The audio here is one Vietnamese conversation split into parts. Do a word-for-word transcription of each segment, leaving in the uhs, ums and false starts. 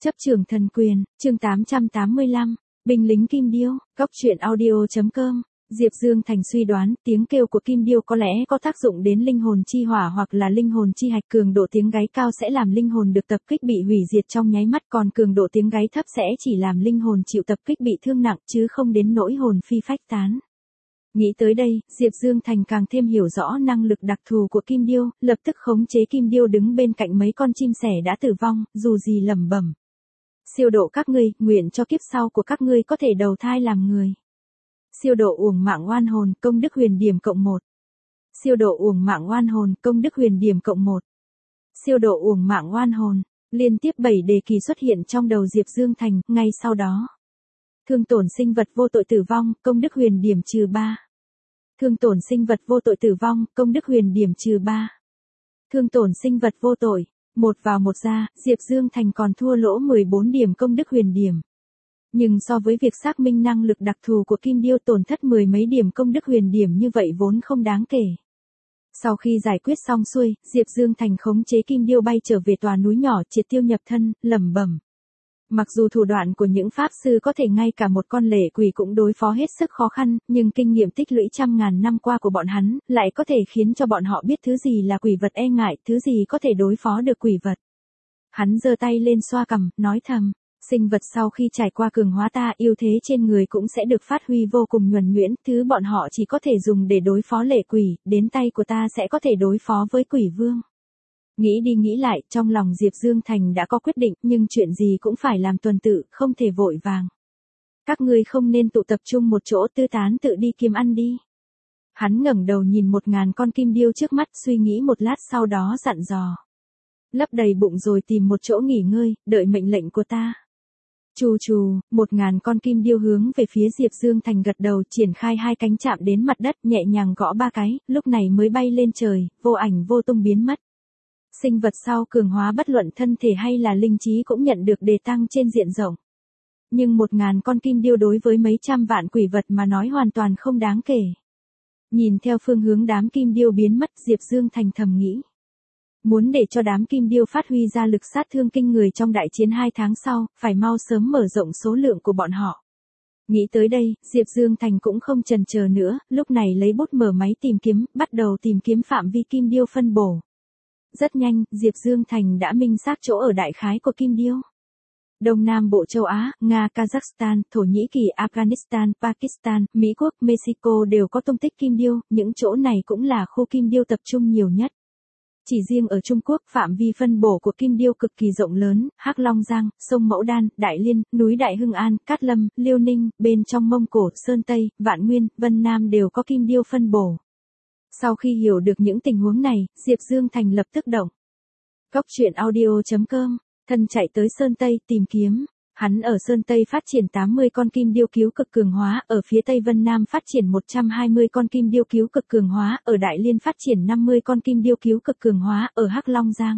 Chấp trường thần quyền, chương tám trăm tám mươi lăm, binh lính Kim Điêu, góc truyện audio.com. Diệp Dương Thành suy đoán, tiếng kêu của Kim Điêu có lẽ có tác dụng đến linh hồn chi hỏa hoặc là linh hồn chi hạch, cường độ tiếng gáy cao sẽ làm linh hồn được tập kích bị hủy diệt trong nháy mắt, còn cường độ tiếng gáy thấp sẽ chỉ làm linh hồn chịu tập kích bị thương nặng chứ không đến nỗi hồn phi phách tán. Nghĩ tới đây, Diệp Dương Thành càng thêm hiểu rõ năng lực đặc thù của Kim Điêu, lập tức khống chế Kim Điêu đứng bên cạnh mấy con chim sẻ đã tử vong, dù gì lẩm bẩm. Siêu độ các ngươi, nguyện cho kiếp sau của các ngươi có thể đầu thai làm người. Siêu độ uổng mạng oan hồn, công đức huyền điểm cộng một. Siêu độ uổng mạng oan hồn, công đức huyền điểm cộng một. Siêu độ uổng mạng oan hồn, liên tiếp bảy đề kỳ xuất hiện trong đầu Diệp Dương Thành, ngay sau đó. Thương tổn sinh vật vô tội tử vong, công đức huyền điểm trừ ba. Thương tổn sinh vật vô tội tử vong, công đức huyền điểm trừ ba. Thương tổn sinh vật vô tội, một vào một ra, Diệp Dương Thành còn thua lỗ mười bốn điểm công đức huyền điểm. Nhưng so với việc xác minh năng lực đặc thù của Kim Điêu, tổn thất mười mấy điểm công đức huyền điểm như vậy vốn không đáng kể. Sau khi giải quyết xong xuôi, Diệp Dương Thành khống chế Kim Điêu bay trở về tòa núi nhỏ, triệt tiêu nhập thân, lẩm bẩm. Mặc dù thủ đoạn của những pháp sư có thể ngay cả một con lệ quỷ cũng đối phó hết sức khó khăn, nhưng kinh nghiệm tích lũy trăm ngàn năm qua của bọn hắn, lại có thể khiến cho bọn họ biết thứ gì là quỷ vật e ngại, thứ gì có thể đối phó được quỷ vật. Hắn giơ tay lên xoa cằm, nói thầm, sinh vật sau khi trải qua cường hóa ta, ưu thế trên người cũng sẽ được phát huy vô cùng nhuần nhuyễn, thứ bọn họ chỉ có thể dùng để đối phó lệ quỷ, đến tay của ta sẽ có thể đối phó với quỷ vương. Nghĩ đi nghĩ lại, trong lòng Diệp Dương Thành đã có quyết định, nhưng chuyện gì cũng phải làm tuần tự, không thể vội vàng. Các ngươi không nên tụ tập trung một chỗ, tư tán tự đi kiếm ăn đi. Hắn ngẩng đầu nhìn một ngàn con kim điêu trước mắt, suy nghĩ một lát sau đó dặn dò. Lấp đầy bụng rồi tìm một chỗ nghỉ ngơi, đợi mệnh lệnh của ta. Chù chù, một ngàn con kim điêu hướng về phía Diệp Dương Thành gật đầu, triển khai hai cánh chạm đến mặt đất, nhẹ nhàng gõ ba cái, lúc này mới bay lên trời, vô ảnh vô tung biến mất. Sinh vật sau cường hóa bất luận thân thể hay là linh trí cũng nhận được đề tăng trên diện rộng. Nhưng một ngàn con kim điêu đối với mấy trăm vạn quỷ vật mà nói hoàn toàn không đáng kể. Nhìn theo phương hướng đám kim điêu biến mất, Diệp Dương Thành thầm nghĩ. Muốn để cho đám kim điêu phát huy ra lực sát thương kinh người trong đại chiến hai tháng sau, phải mau sớm mở rộng số lượng của bọn họ. Nghĩ tới đây, Diệp Dương Thành cũng không chần chờ nữa, lúc này lấy bút mở máy tìm kiếm, bắt đầu tìm kiếm phạm vi kim điêu phân bổ. Rất nhanh, Diệp Dương Thành đã minh xác chỗ ở đại khái của Kim Điêu. Đông Nam Bộ châu Á, Nga, Kazakhstan, Thổ Nhĩ Kỳ, Afghanistan, Pakistan, Mỹ Quốc, Mexico đều có tung tích Kim Điêu, những chỗ này cũng là khu Kim Điêu tập trung nhiều nhất. Chỉ riêng ở Trung Quốc, phạm vi phân bổ của Kim Điêu cực kỳ rộng lớn, Hắc Long Giang, sông Mẫu Đan, Đại Liên, núi Đại Hưng An, Cát Lâm, Liêu Ninh, bên trong Mông Cổ, Sơn Tây, Vạn Nguyên, Vân Nam đều có Kim Điêu phân bổ. Sau khi hiểu được những tình huống này, Diệp Dương Thành lập tức động. Góc truyện audio.com, thân chạy tới Sơn Tây tìm kiếm. Hắn ở Sơn Tây phát triển tám mươi con kim điêu cứu cực cường hóa, ở phía Tây Vân Nam phát triển một trăm hai mươi con kim điêu cứu cực cường hóa, ở Đại Liên phát triển năm mươi con kim điêu cứu cực cường hóa, ở Hắc Long Giang.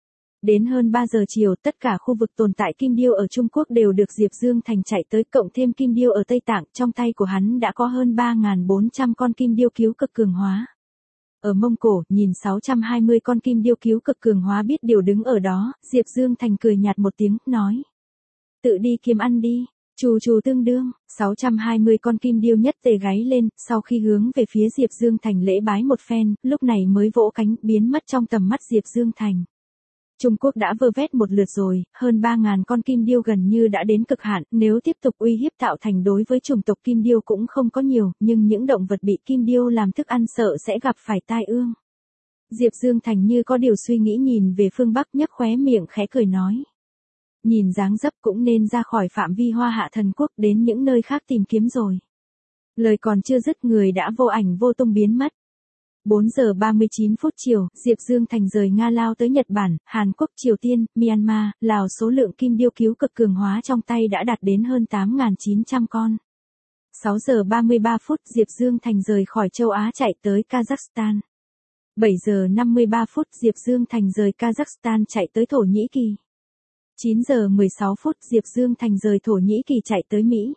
Đến hơn ba giờ chiều, tất cả khu vực tồn tại kim điêu ở Trung Quốc đều được Diệp Dương Thành chạy tới, cộng thêm kim điêu ở Tây Tạng, trong tay của hắn đã có hơn ba nghìn bốn trăm con kim điêu cứu cực cường hóa. Ở Mông Cổ, nhìn sáu trăm hai mươi con kim điêu cứu cực cường hóa biết điều đứng ở đó, Diệp Dương Thành cười nhạt một tiếng, nói. Tự đi kiếm ăn đi, chù chù tương đương, sáu trăm hai mươi con kim điêu nhất tề gáy lên, sau khi hướng về phía Diệp Dương Thành lễ bái một phen, lúc này mới vỗ cánh, biến mất trong tầm mắt Diệp Dương Thành. Trung Quốc đã vơ vét một lượt rồi, hơn ba nghìn con kim điêu gần như đã đến cực hạn, nếu tiếp tục uy hiếp tạo thành đối với chủng tộc kim điêu cũng không có nhiều, nhưng những động vật bị kim điêu làm thức ăn sợ sẽ gặp phải tai ương. Diệp Dương Thành như có điều suy nghĩ nhìn về phương Bắc, nhếch khóe miệng khẽ cười nói. Nhìn dáng dấp cũng nên ra khỏi phạm vi Hoa Hạ Thần Quốc đến những nơi khác tìm kiếm rồi. Lời còn chưa dứt người đã vô ảnh vô tung biến mất. bốn giờ ba mươi chín phút chiều, Diệp Dương Thành rời Nga lao tới Nhật Bản, Hàn Quốc, Triều Tiên, Myanmar, Lào, số lượng kim điêu cứu cực cường hóa trong tay đã đạt đến hơn tám nghìn chín trăm con. sáu giờ ba mươi ba phút, Diệp Dương Thành rời khỏi châu Á chạy tới Kazakhstan. bảy giờ năm mươi ba phút, Diệp Dương Thành rời Kazakhstan chạy tới Thổ Nhĩ Kỳ. chín giờ mười sáu phút, Diệp Dương Thành rời Thổ Nhĩ Kỳ chạy tới Mỹ.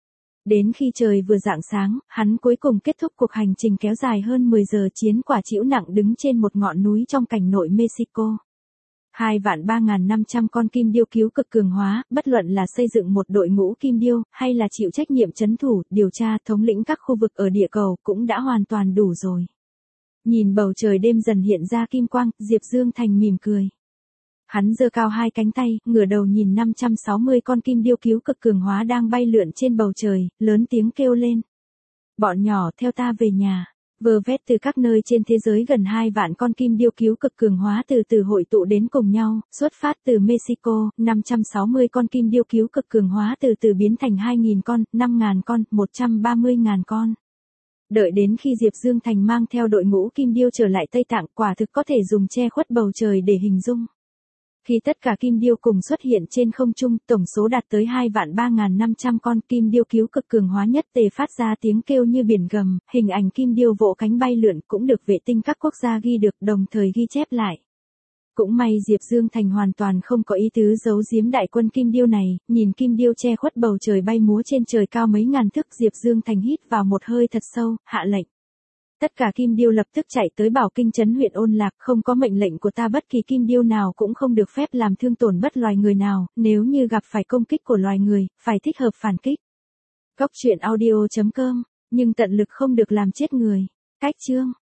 Đến khi trời vừa rạng sáng, hắn cuối cùng kết thúc cuộc hành trình kéo dài hơn mười giờ chiến quả trĩu nặng đứng trên một ngọn núi trong cảnh nội Mexico. hai vạn ba nghìn năm trăm con kim điêu cứu cực cường hóa, bất luận là xây dựng một đội ngũ kim điêu, hay là chịu trách nhiệm trấn thủ, điều tra, thống lĩnh các khu vực ở địa cầu, cũng đã hoàn toàn đủ rồi. Nhìn bầu trời đêm dần hiện ra kim quang, Diệp Dương Thành mỉm cười. Hắn giơ cao hai cánh tay, ngửa đầu nhìn năm trăm sáu mươi con kim điêu cứu cực cường hóa đang bay lượn trên bầu trời, lớn tiếng kêu lên. Bọn nhỏ theo ta về nhà. Vơ vét từ các nơi trên thế giới gần hai vạn con kim điêu cứu cực cường hóa từ từ hội tụ đến cùng nhau, xuất phát từ Mexico, năm trăm sáu mươi con kim điêu cứu cực cường hóa từ từ biến thành hai nghìn con, năm nghìn con, một trăm ba mươi nghìn con. Đợi đến khi Diệp Dương Thành mang theo đội ngũ kim điêu trở lại Tây Tạng, quả thực có thể dùng che khuất bầu trời để hình dung. Khi tất cả kim điêu cùng xuất hiện trên không trung, tổng số đạt tới hai vạn ba nghìn năm trăm con, kim điêu cứu cực cường hóa nhất tề phát ra tiếng kêu như biển gầm, hình ảnh kim điêu vỗ cánh bay lượn cũng được vệ tinh các quốc gia ghi được, đồng thời ghi chép lại. Cũng may Diệp Dương Thành hoàn toàn không có ý tứ giấu giếm đại quân kim điêu này, nhìn kim điêu che khuất bầu trời bay múa trên trời cao mấy ngàn thước, Diệp Dương Thành hít vào một hơi thật sâu, hạ lệnh. Tất cả kim điêu lập tức chạy tới Bảo Kinh trấn huyện Ôn Lạc, không có mệnh lệnh của ta bất kỳ kim điêu nào cũng không được phép làm thương tổn bất loài người nào, nếu như gặp phải công kích của loài người, phải thích hợp phản kích. Góc truyện audio chấm com, nhưng tận lực không được làm chết người. Cách chương